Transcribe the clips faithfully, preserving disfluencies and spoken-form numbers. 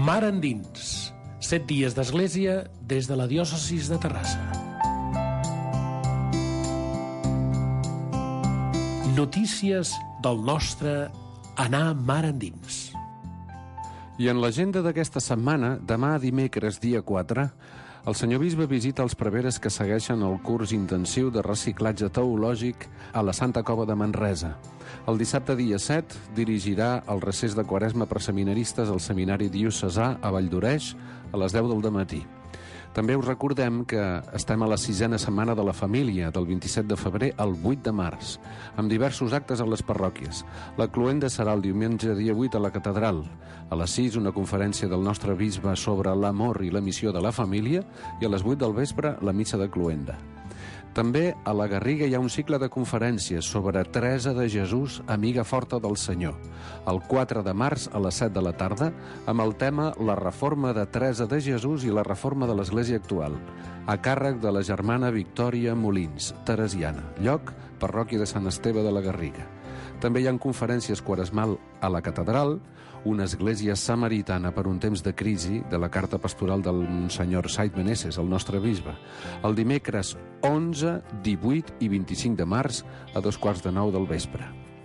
Mar endins. Set dies d'església des de la diòcesi de Terrassa. Notícies del nostre anar mar endins. I en l'agenda d'aquesta setmana, demà dimecres, dia quatre, el senyor bisbe visita els preveres que segueixen el curs intensiu de reciclatge teològic a la Santa Cova de Manresa. El dissabte, dia set, dirigirà el recés de Quaresma per seminaristes al Seminari Diocesà a Valldoreix a les deu del dematí. També us recordem que estem a la sisena setmana de la família, del vint-i-set de febrer al vuit de març, amb diversos actes a les parròquies. La cloenda serà el diumenge dia vuit a la catedral. A les sis, una conferència del nostre bisbe sobre l'amor i la missió de la família, i a les vuit del vespre, la missa de cloenda. També a la Garriga hi ha un cicle de conferències sobre Teresa de Jesús, amiga forta del Senyor, el quatre de març a les set de la tarda, amb el tema La reforma de Teresa de Jesús i la reforma de l'Església actual, a càrrec de la germana Victòria Molins, teresiana, lloc, parròquia de Sant Esteve de la Garriga. També hi ha conferències quaresmal a la catedral, una església samaritana per un temps de crisi, de la carta pastoral del Monsenyor Said Meneses, el nostre bisbe, el dimecres onze, divuit i vint-i-cinc de març a dos quarts de nou del vespre.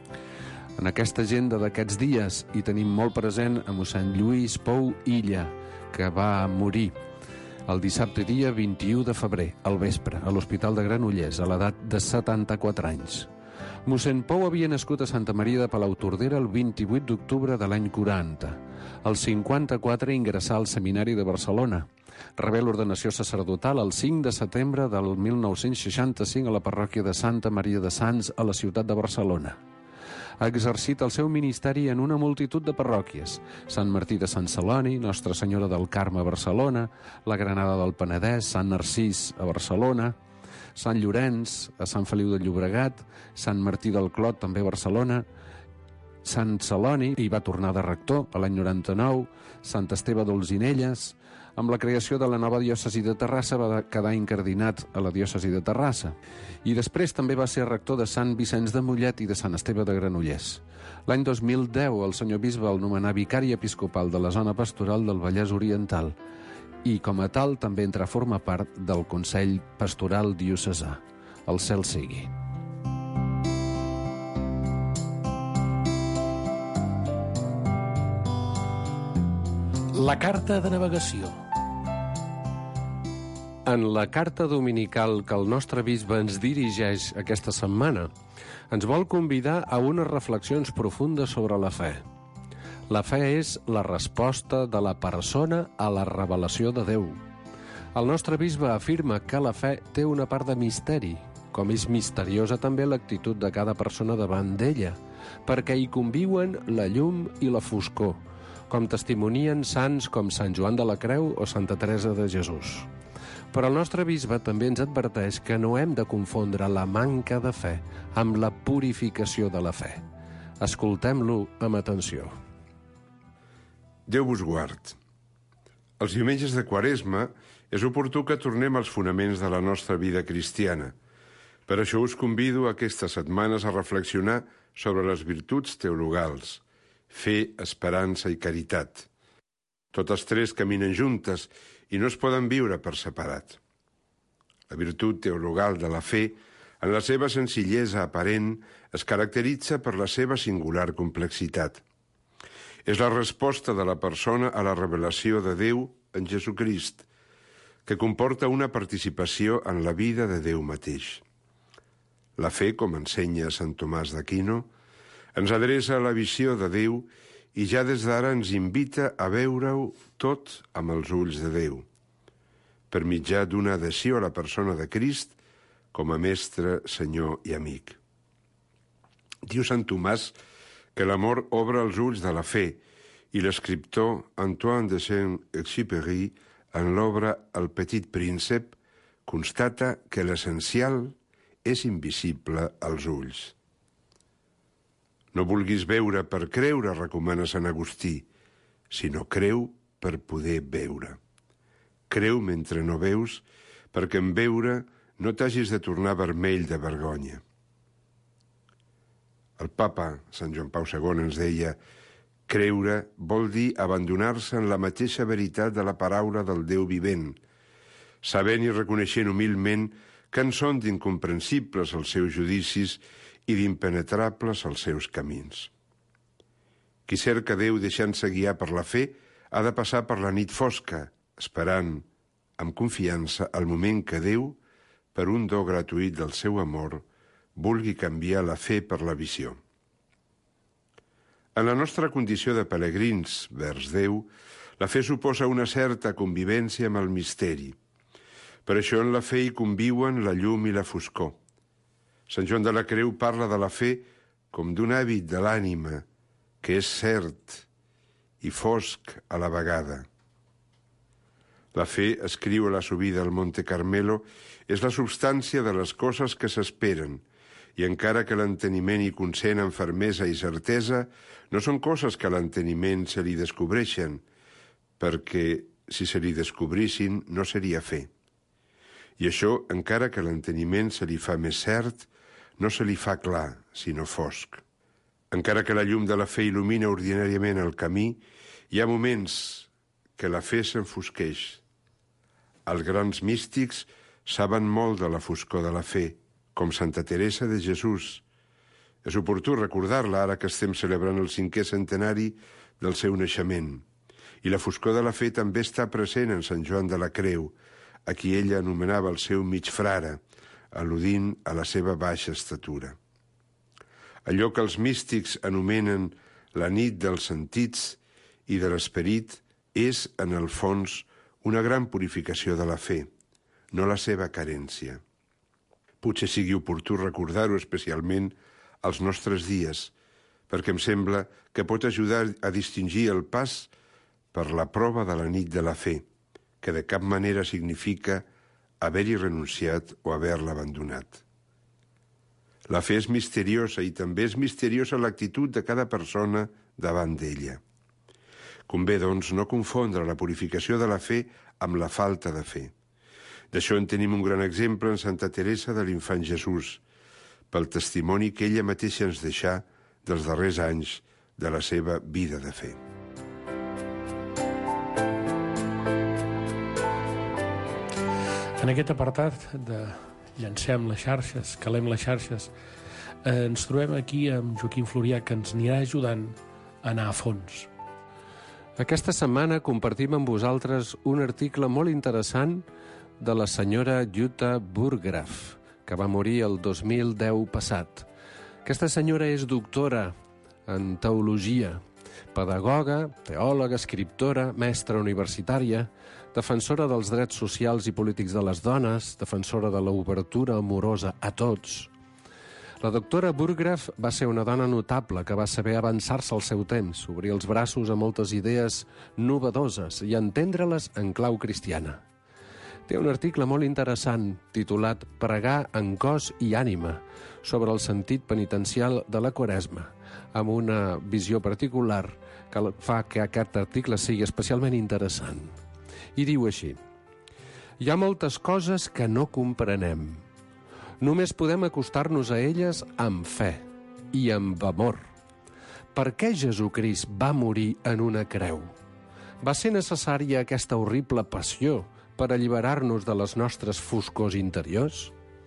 En aquesta agenda d'aquests dies hi tenim molt present a mossèn Lluís Pou Illa, que va morir el dissabte dia vint-i-u de febrer, al vespre, a l'Hospital de Granollers, a l'edat de setanta-quatre anys. Mossèn Pou havia nascut a Santa Maria de Palautordera el vint-i-vuit d'octubre de l'any quaranta. Al cinquanta-quatre ingressà al Seminari de Barcelona. Rebé l'ordenació sacerdotal el cinc de setembre del mil nou-cents seixanta-cinc a la parròquia de Santa Maria de Sants a la ciutat de Barcelona. Ha exercit el seu ministeri en una multitud de parròquies: Sant Martí de Sant Celoni, Nostra Senyora del Carme a Barcelona, la Granada del Penedès, Sant Narcís a Barcelona, Sant Llorenç, a Sant Feliu de Llobregat, Sant Martí del Clot, també a Barcelona, Sant Celoni, i va tornar de rector a l'any noranta-nou, Sant Esteve d'Olzinelles. Amb la creació de la nova diòcesi de Terrassa va quedar incardinat a la diòcesi de Terrassa. I després també va ser rector de Sant Vicenç de Mollet i de Sant Esteve de Granollers. L'any dos mil deu el senyor bisbe el nomenà vicari episcopal de la zona pastoral del Vallès Oriental, i com a tal també entra a formar part del Consell Pastoral Diocesà. El cel sigui. La carta de navegació. En la carta dominical que el nostre bisbe ens dirigeix aquesta setmana, ens vol convidar a unes reflexions profundes sobre la fe. La fe és la resposta de la persona a la revelació de Déu. El nostre bisbe afirma que la fe té una part de misteri, com és misteriosa també l'actitud de cada persona davant d'ella, perquè hi conviuen la llum i la foscor, com testimonien sants com Sant Joan de la Creu o Santa Teresa de Jesús. Però el nostre bisbe també ens adverteix que no hem de confondre la manca de fe amb la purificació de la fe. Escoltem-lo amb atenció. Déu vos guard. Els diumenges de Quaresma és oportú que tornem als fonaments de la nostra vida cristiana. Per això us convido aquestes setmanes a reflexionar sobre les virtuts teologals: fe, esperança i caritat. Totes tres caminen juntes i no es poden viure per separat. La virtut teologal de la fe, en la seva senzillesa aparent, es caracteritza per la seva singular complexitat. És la resposta de la persona a la revelació de Déu en Jesucrist, que comporta una participació en la vida de Déu mateix. La fe, com ensenya Sant Tomàs d'Aquino, ens adreça a la visió de Déu i ja des d'ara ens invita a veure-ho tot amb els ulls de Déu, per mitjà d'una adhesió a la persona de Crist com a mestre, senyor i amic. Diu Sant Tomàs que l'amor obre els ulls de la fe, i l'escriptor Antoine de Saint-Exupéry, en l'obra El Petit Príncep, constata que l'essencial és invisible als ulls. No vulguis veure per creure, recomana Sant Agustí, sinó creu per poder veure. Creu mentre no veus, perquè en veure no t'hagis de tornar vermell de vergonya. El papa, Sant Joan Pau segon, ens deia Creure vol dir abandonar-se en la mateixa veritat de la paraula del Déu vivent, sabent i reconeixent humilment que en són d'incomprensibles els seus judicis i d'impenetrables els seus camins. Qui cerca Déu deixant-se guiar per la fe ha de passar per la nit fosca, esperant, amb confiança, el moment que Déu, per un do gratuït del seu amor, vulgui canviar la fe per la visió. En la nostra condició de pelegrins vers Déu, la fe suposa una certa convivència amb el misteri. Per això en la fe hi conviuen la llum i la foscor. Sant Joan de la Creu parla de la fe com d'un hàbit de l'ànima, que és cert i fosc a la vegada. La fe, escriu a la subida al Monte Carmelo, és la substància de les coses que s'esperen, i encara que l'enteniment hi consent amb fermesa i certesa, no són coses que a l'enteniment se li descobreixen, perquè si se li descobrissin no seria fe. I això, encara que l'enteniment se li fa més cert, no se li fa clar, sinó fosc. Encara que la llum de la fe il·lumina ordinàriament el camí, hi ha moments que la fe s'enfosqueix. Els grans místics saben molt de la foscor de la fe, com Santa Teresa de Jesús. És oportú recordar-la ara que estem celebrant el cinquè centenari del seu naixement. I la foscor de la fe també està present en Sant Joan de la Creu, a qui ella anomenava el seu mig frare, al·ludint a la seva baixa estatura. Allò que els místics anomenen la nit dels sentits i de l'esperit és, en el fons, una gran purificació de la fe, no la seva carència. Potser sigui oportú recordar-ho especialment als nostres dies, perquè em sembla que pot ajudar a distingir el pas per la prova de la nit de la fe, que de cap manera significa haver-hi renunciat o haver-la abandonat. La fe és misteriosa i també és misteriosa l'actitud de cada persona davant d'ella. Convé, doncs, no confondre la purificació de la fe amb la falta de fe. D'això en tenim un gran exemple en Santa Teresa de l'Infant Jesús, pel testimoni que ella mateixa ens deixà dels darrers anys de la seva vida de fe. En aquest apartat de llancem les xarxes, calem les xarxes, eh, ens trobem aquí amb Joaquim Florià, que ens anirà ajudant a anar a fons. Aquesta setmana compartim amb vosaltres un article molt interessant de la senyora Jutta Burggraff, que va morir el dos mil deu passat. Aquesta senyora és doctora en teologia, pedagoga, teòloga, escriptora, mestra universitària, defensora dels drets socials i polítics de les dones, defensora de l'obertura amorosa a tots. La doctora Burggraff va ser una dona notable que va saber avançar-se al seu temps, obrir els braços a moltes idees novedoses i entendre-les en clau cristiana. Té un article molt interessant titulat Pregar en cos i ànima sobre el sentit penitencial de la Quaresma, amb una visió particular que fa que aquest article sigui especialment interessant. I diu així: hi ha moltes coses que no comprenem. Només podem acostar-nos a elles amb fe i amb amor. Per què Jesucrist va morir en una creu? Va ser necessària aquesta horrible passió per alliberar-nos de les nostres foscors interiors?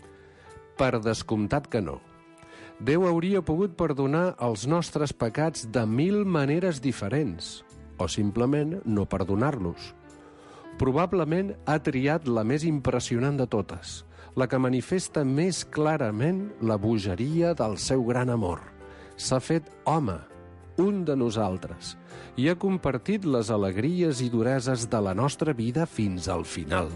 Per descomptat que no. Déu hauria pogut perdonar els nostres pecats de mil maneres diferents, o simplement no perdonar-los. Probablement ha triat la més impressionant de totes, la que manifesta més clarament la bogeria del seu gran amor. S'ha fet home, un de nosaltres, i ha compartit les alegries i dureses de la nostra vida fins al final.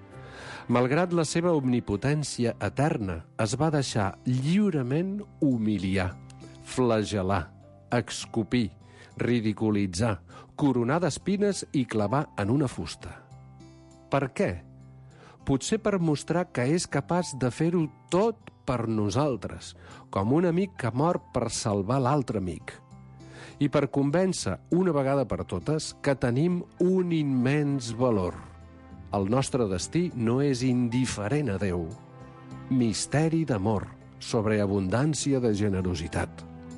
Malgrat la seva omnipotència eterna, es va deixar lliurement humiliar, flagelar, escopir, ridiculitzar, coronar d'espines i clavar en una fusta. Per què? Potser per mostrar que és capaç de fer-ho tot per nosaltres, com un amic que mor per salvar l'altre amic. I per convèncer, una vegada per totes, que tenim un immens valor. El nostre destí no és indiferent a Déu. Misteri d'amor, sobreabundància de generositat.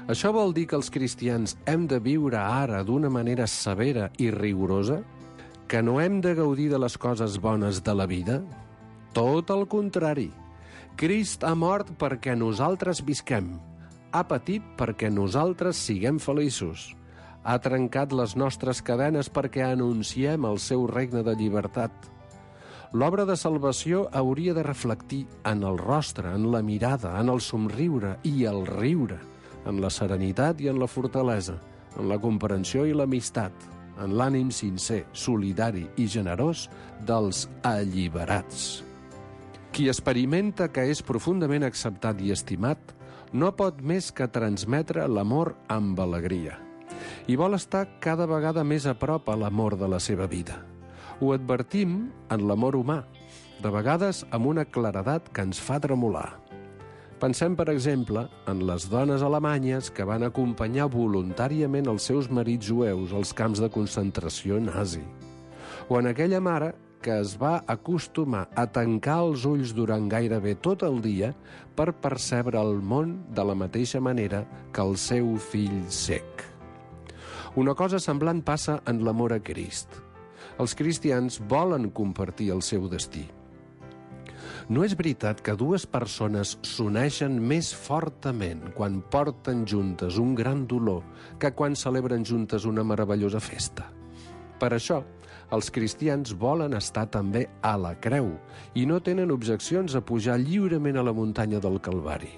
Això vol dir que els cristians hem de viure ara d'una manera severa i rigorosa? Que no hem de gaudir de les coses bones de la vida? Tot el contrari. Crist ha mort perquè nosaltres visquem. Ha patit perquè nosaltres siguem feliços. Ha trencat les nostres cadenes perquè anunciem el seu regne de llibertat. L'obra de salvació hauria de reflectir en el rostre, en la mirada, en el somriure i el riure, en la serenitat i en la fortalesa, en la comprensió i l'amistat, en l'ànim sincer, solidari i generós dels alliberats. Qui experimenta que és profundament acceptat i estimat no pot més que transmetre l'amor amb alegria i vol estar cada vegada més a prop a l'amor de la seva vida. Ho advertim en l'amor humà, de vegades amb una claredat que ens fa tremolar. Pensem, per exemple, en les dones alemanyes que van acompanyar voluntàriament els seus marits jueus als camps de concentració nazi, o en aquella mare que es va acostumar a tancar els ulls durant gairebé tot el dia per percebre el món de la mateixa manera que el seu fill cec. Una cosa semblant passa en l'amor a Crist. Els cristians volen compartir el seu destí. No és veritat que dues persones s'uneixen més fortament quan porten juntes un gran dolor que quan celebren juntes una meravellosa festa. Per això, els cristians volen estar també a la creu i no tenen objeccions a pujar lliurement a la muntanya del Calvari.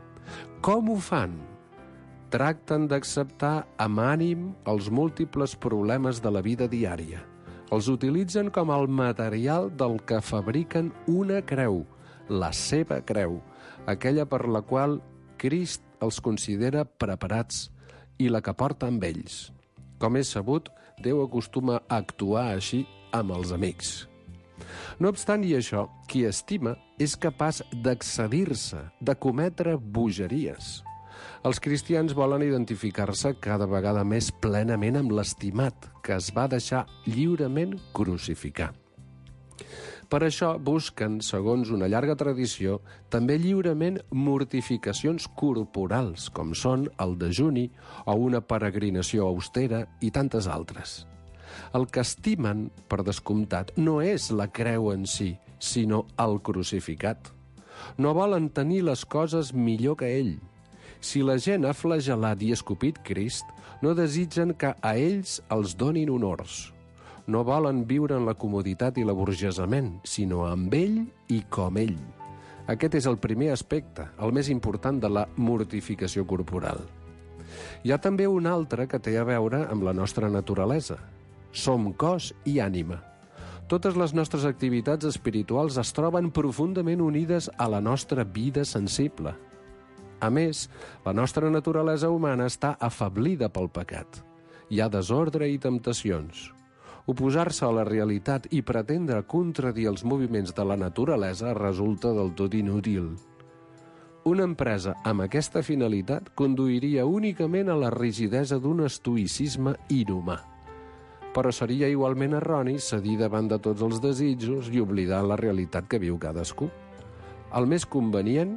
Com ho fan? Tracten d'acceptar amb ànim els múltiples problemes de la vida diària. Els utilitzen com el material del que fabriquen una creu, la seva creu, aquella per la qual Crist els considera preparats i la que porta amb ells. Com és sabut, Déu acostuma a actuar així amb els amics. No obstant i això, qui estima és capaç d'excedir-se, de cometre bogeries. Els cristians volen identificar-se cada vegada més plenament amb l'estimat que es va deixar lliurement crucificar. Per això busquen, segons una llarga tradició, també lliurement mortificacions corporals, com són el dejuni o una peregrinació austera i tantes altres. El que estimen, per descomptat, no és la creu en si, sinó el crucificat. No volen tenir les coses millor que ell. Si la gent ha flagelat i escopit Crist, no desitgen que a ells els donin honors. No volen viure en la comoditat i l'aburgesament, sinó amb ell i com ell. Aquest és el primer aspecte, el més important de la mortificació corporal. Hi ha també un altre que té a veure amb la nostra naturalesa. Som cos i ànima. Totes les nostres activitats espirituals es troben profundament unides a la nostra vida sensible. A més, la nostra naturalesa humana està afablida pel pecat. Hi ha desordre i temptacions. Oposar-se a la realitat i pretendre contradir els moviments de la naturalesa resulta del tot inútil. Una empresa amb aquesta finalitat conduiria únicament a la rigidesa d'un estoïcisme inhumà. Però seria igualment erroni cedir davant de tots els desitjos i oblidar la realitat que viu cadascú. El més convenient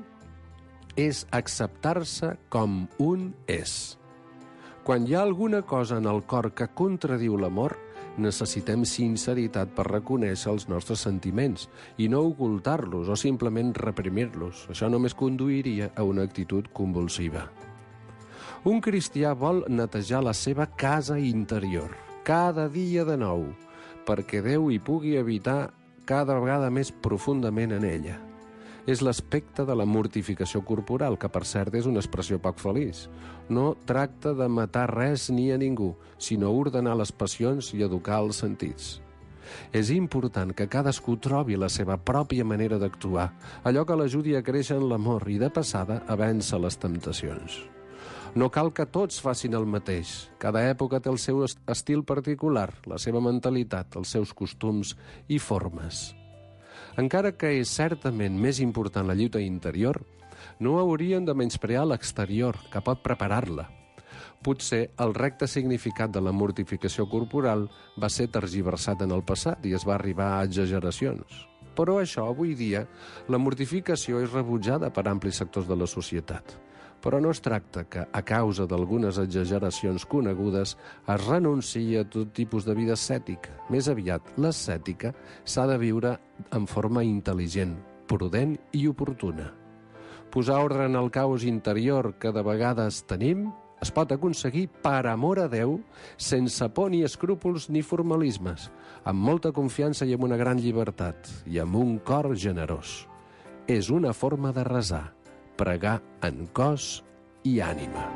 és acceptar-se com un és. Quan hi ha alguna cosa en el cor que contradiu l'amor, necessitem sinceritat per reconèixer els nostres sentiments i no ocultar-los o simplement reprimir-los. Això només conduiria a una actitud convulsiva. Un cristià vol netejar la seva casa interior, cada dia de nou, perquè Déu hi pugui habitar cada vegada més profundament en ella. És l'aspecte de la mortificació corporal, que per cert és una expressió poc feliç. No tracta de matar res ni a ningú, sinó ordenar les passions i educar els sentits. És important que cadascú trobi la seva pròpia manera d'actuar, allò que l'ajudi a créixer en l'amor i, de passada, a vèncer les temptacions. No cal que tots facin el mateix. Cada època té el seu estil particular, la seva mentalitat, els seus costums i formes. Encara que és certament més important la lluita interior, no haurien de menysprear l'exterior, que pot preparar-la. Potser el recte significat de la mortificació corporal va ser tergiversat en el passat i es va arribar a exageracions. Però això, avui dia, la mortificació és rebutjada per amplis sectors de la societat. Però no es tracta que, a causa d'algunes exageracions conegudes, es renunciï a tot tipus de vida ascètica. Més aviat, l'ascètica s'ha de viure en forma intel·ligent, prudent i oportuna. Posar ordre en el caos interior que de vegades tenim es pot aconseguir per amor a Déu, sense por ni escrúpols ni formalismes, amb molta confiança i amb una gran llibertat, i amb un cor generós. És una forma de resar, pregar en cos i ànima.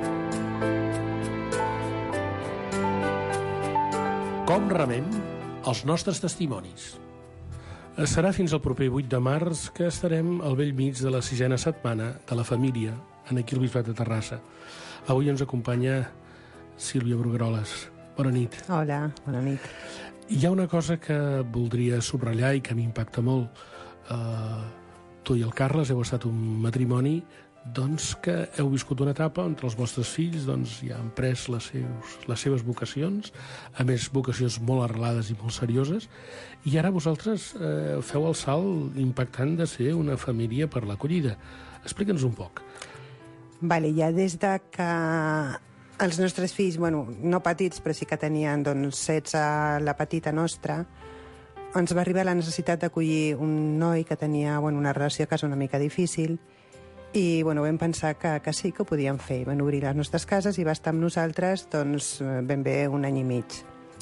Com remem els nostres testimonis? Serà fins al proper vuit de març que estarem al bell mig de la sisena setmana de la família, en aquí al Bisbat de Terrassa. Avui ens acompanya Sílvia Brugueroles. Bona nit. Hola, bona nit. Hi ha una cosa que voldria subratllar i que m'impacta molt. Uh, tu i el Carles heu estat un matrimoni doncs, que heu viscut una etapa on els vostres fills doncs, ja han pres les, seus, les seves vocacions, a més vocacions molt arrelades i molt serioses, i ara vosaltres uh, feu el salt impactant de ser una família per l'acollida. Explica'ns un poc. Vale, ja des de que els nostres fills, bueno, no petits, però sí que tenien doncs, setze, la petita nostra, ens va arribar la necessitat d'acollir un noi que tenia bueno, una relació a casa una mica difícil i bueno, vam pensar que, que sí que ho podíem fer. Van obrir les nostres cases i va estar amb nosaltres doncs, ben bé un any i mig.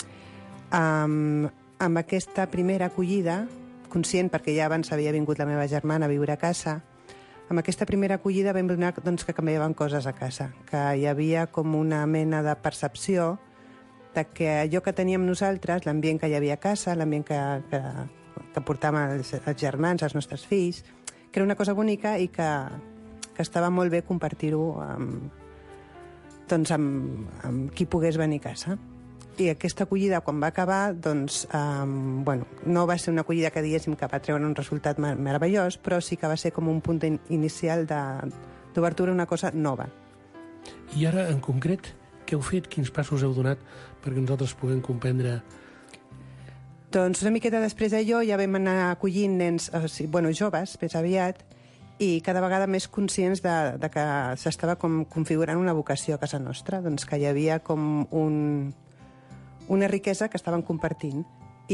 Um, amb aquesta primera acollida, conscient perquè ja abans havia vingut la meva germana a viure a casa, amb aquesta primera acollida vam donar doncs, que canviaven coses a casa, que hi havia com una mena de percepció de que allò que teníem nosaltres, l'ambient que hi havia a casa, l'ambient que, que, que portàvem els, els germans, els nostres fills, que era una cosa bonica i que, que estava molt bé compartir-ho amb, doncs, amb, amb qui pogués venir a casa. I aquesta acollida, quan va acabar, doncs, um, bueno, no va ser una acollida que diguéssim que va treure un resultat mer meravellós, però sí que va ser com un punt in inicial d'obertura a una cosa nova. I ara, en concret, què heu fet? Quins passos heu donat perquè nosaltres puguem comprendre? Doncs una miqueta després d'allò ja vam anar acollint nens, o sigui, bueno, joves, més aviat, i cada vegada més conscients de, de que s'estava com configurant una vocació a casa nostra, doncs que hi havia com un... una riquesa que estaven compartint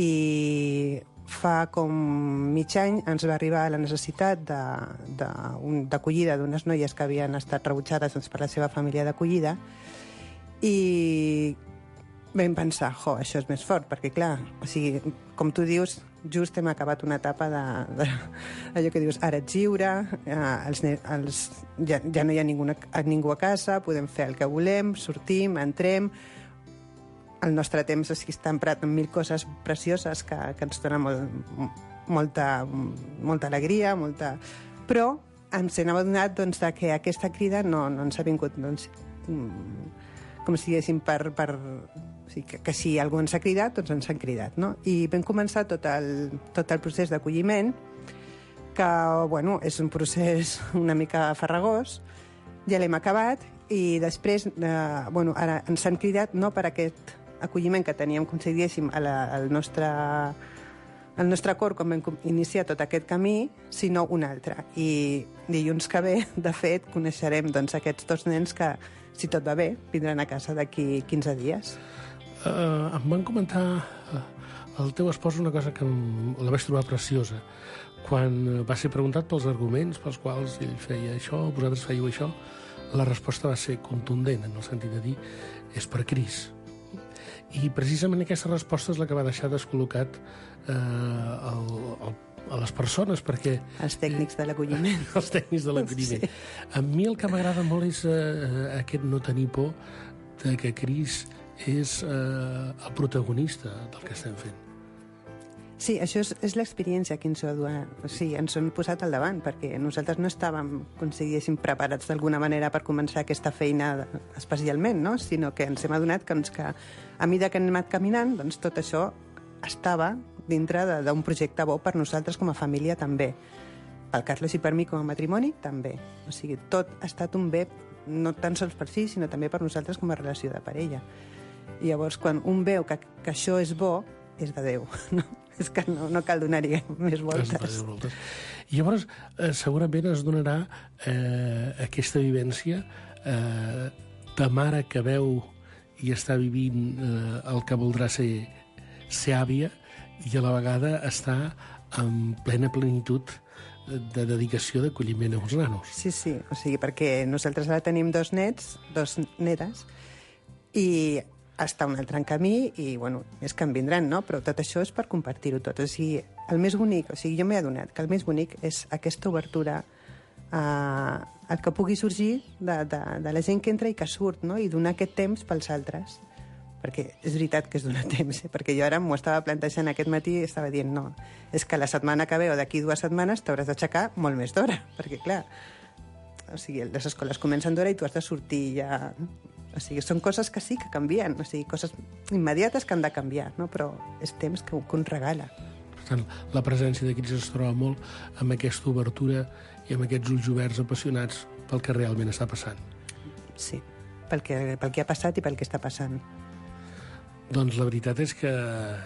i fa com mig any ens va arribar la necessitat d'acollida d'unes noies que havien estat rebutjades doncs, per la seva família d'acollida i vam pensar, jo, això és més fort, perquè clar, o sigui, com tu dius, just hem acabat una etapa de, de allò que dius, ara ets lliure, eh, els, els, ja, ja no hi ha ningú a, ningú a casa, podem fer el que volem, sortim, entrem, el nostre temps està emprat en mil coses precioses que, que ens donen molt, molta, molta alegria, molta... però ens hem adonat doncs, de que aquesta crida no, no ens ha vingut doncs, com si diguéssim per... per o sigui, que, que si algú ens ha cridat, doncs ens han cridat, no? I vam començar tot el, tot el procés d'acolliment, que bueno, és un procés una mica farragós, ja l'hem acabat, i després eh, bueno, ara ens han cridat no per aquest acolliment que teníem, com si diguéssim, al nostre, al nostre cor quan vam iniciar tot aquest camí, sinó un altre. I dilluns que ve, de fet, coneixerem doncs, aquests dos nens que, si tot va bé, vindran a casa d'aquí quinze dies. Uh, em van comentar uh, el teu espòs una cosa que em, la vaig trobar preciosa. Quan va ser preguntat pels arguments pels quals ell feia això, vosaltres fèieu això, la resposta va ser contundent, en el sentit de dir, és per Crist. I precisament aquesta resposta és la que va deixar descol·locat eh, el, el, a les persones, perquè... Els tècnics de l'acolliment. Els tècnics de l'acolliment. Sí. A mi el que m'agrada molt és eh, aquest no tenir por de que Crist és eh, el protagonista del que estem fent. Sí, això és, és l'experiència que ens ho, o sigui, ens ho hem posat al davant, perquè nosaltres no estàvem, com si diguéssim, preparats d'alguna manera per començar aquesta feina especialment, no? Sinó que ens hem adonat que, doncs, que a mesura que hem anat caminant, doncs tot això estava dintre d'un projecte bo per nosaltres com a família també. Pel Carles i per mi com a matrimoni també. O sigui, tot ha estat un bé no tan sols per si, sinó també per nosaltres com a relació de parella. I llavors, quan un veu que, que això és bo, és de Déu, no? És que no, no cal donar-hi més voltes. Més voltes. I llavors, eh, segurament es donarà eh, aquesta vivència eh, de mare que veu i està vivint eh, el que voldrà ser, ser àvia i a la vegada està en plena plenitud de dedicació d'acolliment als nanos. Sí, sí, o sigui, perquè nosaltres ara tenim dos nets, dos netes, i està un altre en camí i, bueno, és que en vindran, no? Però tot això és per compartir-ho tot. O sigui, el més bonic, o sigui, jo m'he adonat que el més bonic és aquesta obertura a el que pugui sorgir de, de, de la gent que entra i que surt, no? I donar aquest temps pels altres. Perquè és veritat que és donar temps, eh? Perquè jo ara m'ho estava plantejant aquest matí i estava dient, no, és que la setmana que ve o d'aquí dues setmanes t'hauràs d'aixecar molt més d'hora, perquè, clar, o sigui, les escoles comencen d'hora i tu has de sortir ja... O sigui, són coses que sí que canvien, o sigui, coses immediates que han de canviar, no? Però és temps que, que un regala. Per tant, la presència de Crist es troba molt amb aquesta obertura i amb aquests ulls oberts apassionats pel que realment està passant. Sí, pel que, pel que ha passat i pel que està passant. Doncs la veritat és que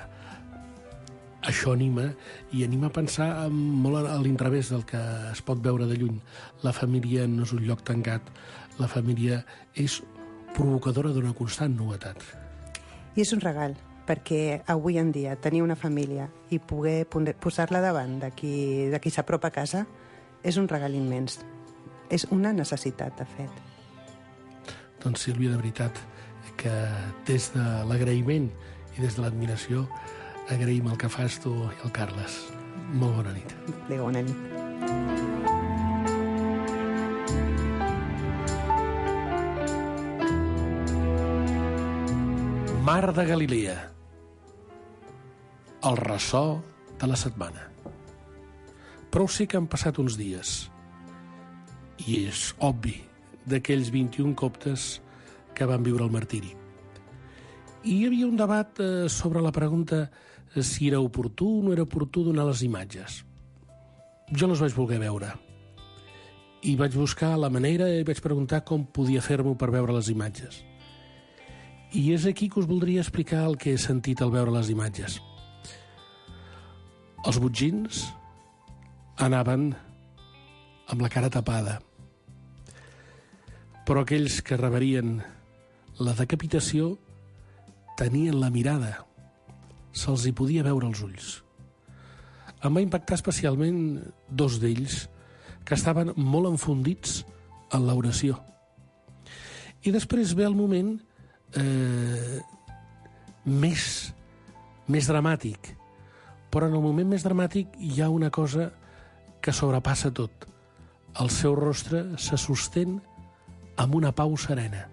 això anima, i anima a pensar molt a l'inrevés del que es pot veure de lluny. La família no és un lloc tancat, la família és provocadora d'una constant novetat. I és un regal, perquè avui en dia tenir una família i poder posar-la davant de qui, de qui s'apropa a casa és un regal immens. És una necessitat, de fet. Doncs, Sílvia, de veritat, que des de l'agraïment i des de l'admiració agraïm el que fas tu i el Carles. Molt bona nit. Adéu, bona nit. Mar de Galilea. El ressò de la setmana. Prou sé que han passat uns dies i és obvi d'aquells vint-i-un coptes que van viure el martiri. I hi havia un debat eh, sobre la pregunta si era oportú o no era oportú donar les imatges. Jo les vaig voler veure i vaig buscar la manera i vaig preguntar com podia fer-m'ho per veure les imatges. I és aquí que us voldria explicar el que he sentit al veure les imatges. Els botxins anaven amb la cara tapada, però aquells que rebrien la decapitació tenien la mirada, se'ls hi podia veure els ulls. Em va impactar especialment dos d'ells que estaven molt enfundits en l'oració. I després ve el moment eh, més, més dramàtic, però en el moment més dramàtic hi ha una cosa que sobrepassa tot. El seu rostre se sostén amb una pau serena.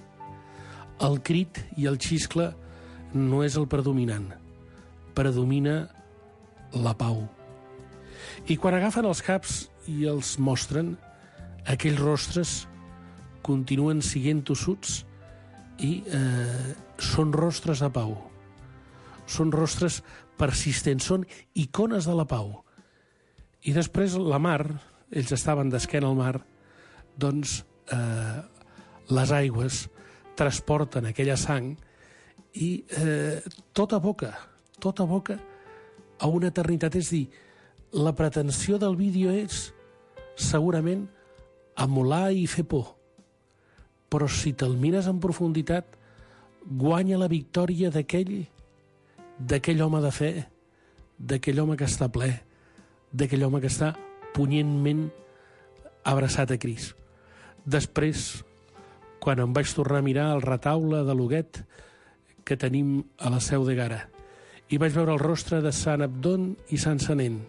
El crit i el xiscle no és el predominant. Predomina la pau. I quan agafen els caps i els mostren, aquells rostres continuen siguent tossuts i eh, són rostres de pau. Són rostres persistents, són icones de la pau. I després la mar, ells estaven d'esquena al mar, doncs eh, les aigües transporten aquella sang i eh, tota boca, tota boca a una eternitat. És dir, la pretensió del vídeo és segurament emular i fer por, però si te'l mires en profunditat guanya la victòria d'aquell d'aquell home de fe, d'aquell home que està ple, d'aquell home que està punyentment abraçat a Crist. Després, quan em vaig tornar a mirar el retaule de l'Huguet que tenim a la Seu de Gara, i vaig veure el rostre de Sant Abdon i Sant Senent,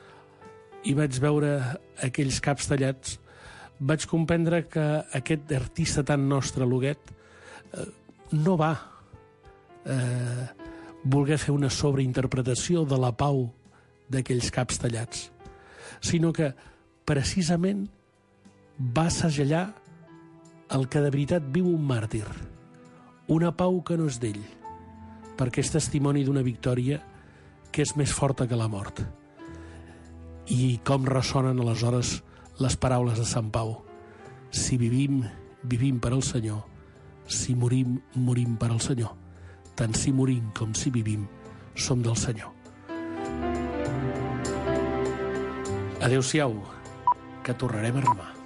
i vaig veure aquells caps tallats, vaig comprendre que aquest artista tan nostre, l'Huguet, eh, no va eh, voler fer una sobreinterpretació de la pau d'aquells caps tallats, sinó que precisament va segellar el que de veritat viu un màrtir, una pau que no és d'ell, perquè és testimoni d'una victòria que és més forta que la mort. I com ressonen aleshores les paraules de Sant Pau: si vivim, vivim per al Senyor; si morim, morim per al Senyor. Tant si morim com si vivim, som del Senyor. Adéu-siau, que tornarem a remar.